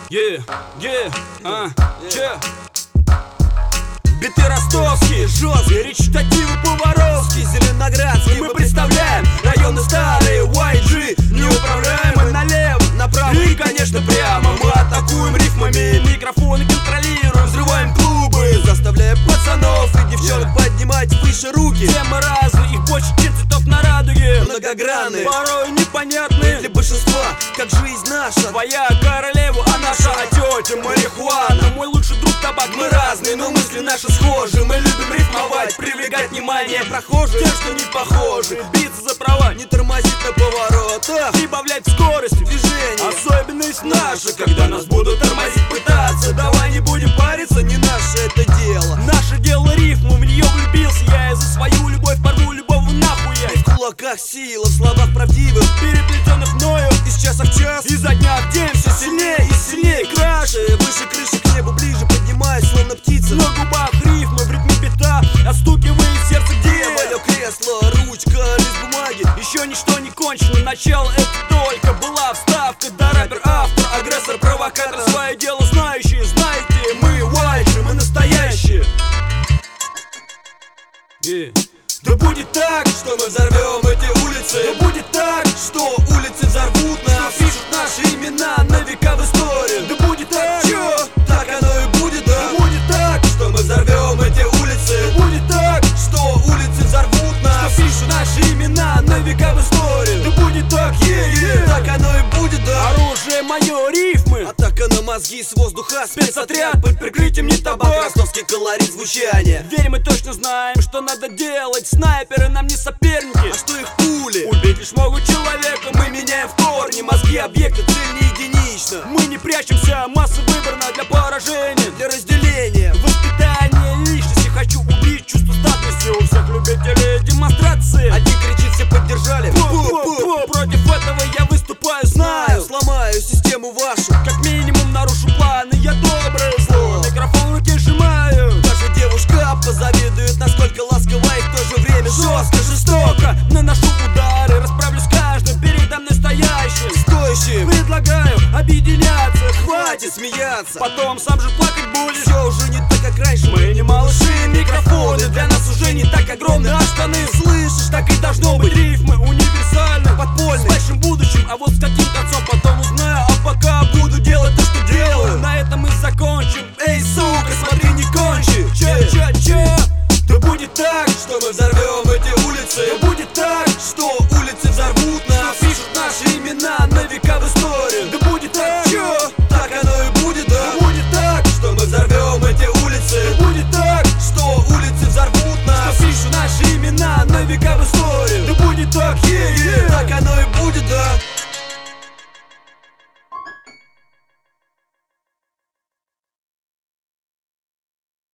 Че? Биты ростовские, жесткие, речитативы поворовские, зеленоградские. Мы представляем районы старые, YG, неуправляемые налево, направо и, конечно, прямо. Мы атакуем рифмами, микрофоны контролируем, взрываем клубы, заставляя пацанов и девчонок поднимать выше руки. Темы разные, их больше, чем цветов на радуге, многогранные, порой непонятные для большинства, как жизнь наша. Твоя королева, а наша тетя марихуана. Мой лучший друг табак. Мы разные, но мысли наши схожи. Мы любим рифмовать, привлекать внимание прохожих, те, что не похожи, биться за права, не тормозить на поворотах, прибавлять скорость движения. Особенность наша, когда нас будут тормозить пытаться. Давай не будем париться, не наше это дело. Наше дело рифму, в нее влюбился я, и за свою любовь порву любого нахуй я. И в кулаках сила, в словах правдивых, переплетенных мною из часа в час, изо дня в день все сильнее и сильнее краше. Выше крыши к небу ближе поднимаюсь, словно птица. На губах рифмы, в ритме бита отстукивает сердце, где мое кресло, ручка, лист бумаги. Еще ничто не кончено, начало это только была вставка. Да, рэпер, автор, агрессор, провокатор, свое дело знающие. Знаете, мы YG, мы настоящие. Да будет так, что мы взорвем эти улицы. Да будет так, что улицы взорвут нас, пишут наши имена на века в историю. Да будет так, чё? Так оно и будет, да. Да будет так, что мы взорвем эти улицы. Да будет так, что улицы взорвут нас, что пишут наши имена на века в историю. Да будет так, так оно и будет, да. Оружие мое, рифмы, атака на мозги с воздуха, спецотряд под прикрытием не табак, ростовский колорит звучания. Верь, мы точно знаем, что надо делать. Снайперы нам не соперники, а что их пули? Убить лишь могут человека, мы меняем в корне мозги объекта, цель не единична. Мы не прячемся, масса выбрана для поражения, для разделения, воспитания личности. Хочу убить чувство статуса у всех любителей демонстрации. Один кричит, все поддержали. Против этого я выступаю, знаю, сломаю систему вашу, как минимум нарушу планы. Я доброе зло, микрофон в руке сжимаю. Даже девушка позавидует, насколько ласково и в то же время жестко, жестоко наношу удары, расправлюсь с каждым передо мной стоящим, стоящим. Предлагаю объединяться, хватит смеяться, потом сам же плакать будешь. Все уже не так, как раньше, мы не малыши. Микрофоны для нас уже не так огромны, а штаны, слышишь, так и должно быть. Рифмы универсальны, подпольны, с большим будущим, а вот с каким